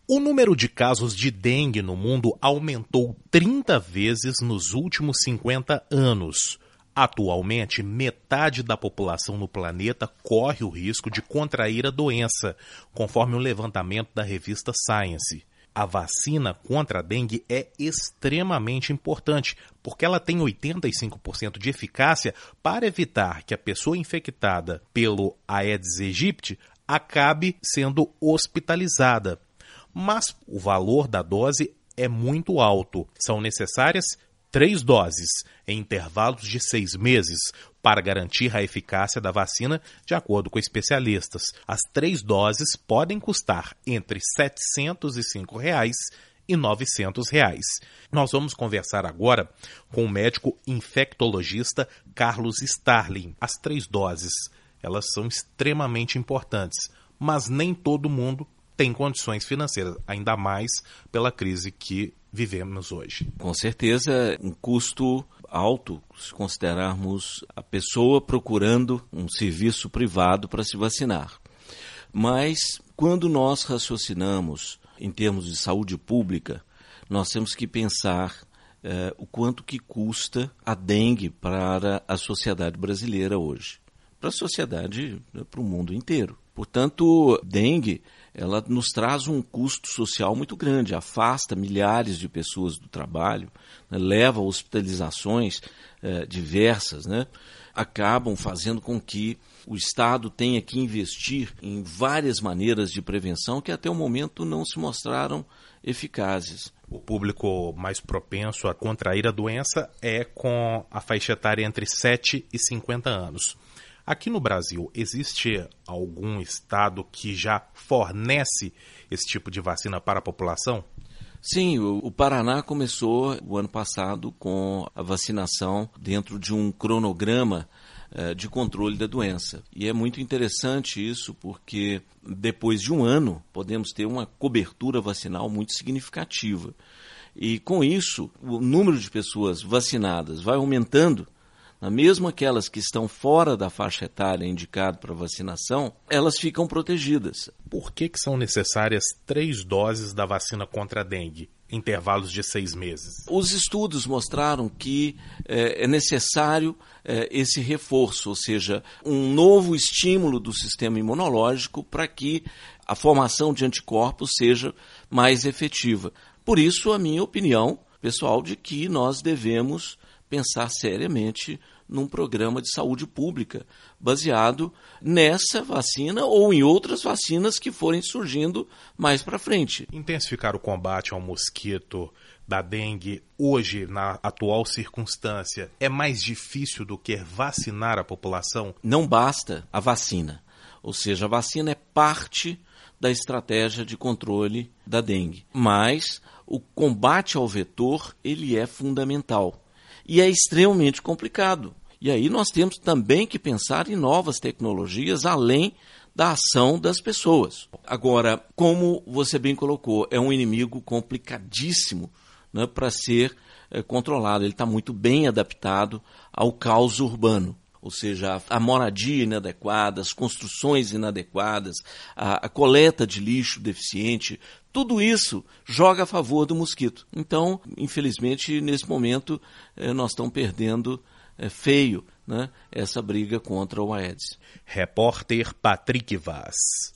O número de casos de dengue no mundo aumentou 30 vezes nos últimos 50 anos. Atualmente, metade da população no planeta corre o risco de contrair a doença, conforme um levantamento da revista Science. A vacina contra a dengue é extremamente importante, porque ela tem 85% de eficácia para evitar que a pessoa infectada pelo Aedes aegypti acabe sendo hospitalizada. Mas o valor da dose é muito alto. São necessárias 3 doses, em intervalos de 6 meses, para garantir a eficácia da vacina, de acordo com especialistas. As 3 doses podem custar entre R$ 705 e R$ 900. Nós vamos conversar agora com o médico infectologista Carlos Starling. As 3 doses, elas são extremamente importantes, mas nem todo mundo tem condições financeiras, ainda mais pela crise que vivemos hoje. Com certeza, um custo alto, se considerarmos a pessoa procurando um serviço privado para se vacinar. Mas, quando nós raciocinamos em termos de saúde pública, nós temos que pensar o quanto que custa a dengue para a sociedade brasileira hoje. Para a sociedade, para o mundo inteiro. Portanto, dengue, ela nos traz um custo social muito grande, afasta milhares de pessoas do trabalho, né, leva a hospitalizações diversas, né, acabam fazendo com que o Estado tenha que investir em várias maneiras de prevenção que até o momento não se mostraram eficazes. O público mais propenso a contrair a doença é com a faixa etária entre 7 e 50 anos. Aqui no Brasil, existe algum estado que já fornece esse tipo de vacina para a população? Sim, o Paraná começou o ano passado com a vacinação dentro de um cronograma de controle da doença. E é muito interessante isso porque depois de um ano podemos ter uma cobertura vacinal muito significativa. E com isso, o número de pessoas vacinadas vai aumentando. Mesmo aquelas que estão fora da faixa etária indicada para vacinação, elas ficam protegidas. Por que são necessárias 3 doses da vacina contra a dengue, intervalos de 6 meses? Os estudos mostraram que é necessário esse reforço, ou seja, um novo estímulo do sistema imunológico para que a formação de anticorpos seja mais efetiva. Por isso, a minha opinião, pessoal, de que nós devemos pensar seriamente num programa de saúde pública baseado nessa vacina ou em outras vacinas que forem surgindo mais para frente. Intensificar o combate ao mosquito da dengue hoje, na atual circunstância, é mais difícil do que vacinar a população? Não basta a vacina, ou seja, a vacina é parte da estratégia de controle da dengue, mas o combate ao vetor ele é fundamental. E é extremamente complicado. E aí nós temos também que pensar em novas tecnologias além da ação das pessoas. Agora, como você bem colocou, é um inimigo complicadíssimo, né, para ser controlado. Ele está muito bem adaptado ao caos urbano. Ou seja, a moradia inadequada, as construções inadequadas, a coleta de lixo deficiente, tudo isso joga a favor do mosquito. Então, infelizmente, nesse momento, nós estamos perdendo feio, né, essa briga contra o Aedes. Repórter Patrick Vaz.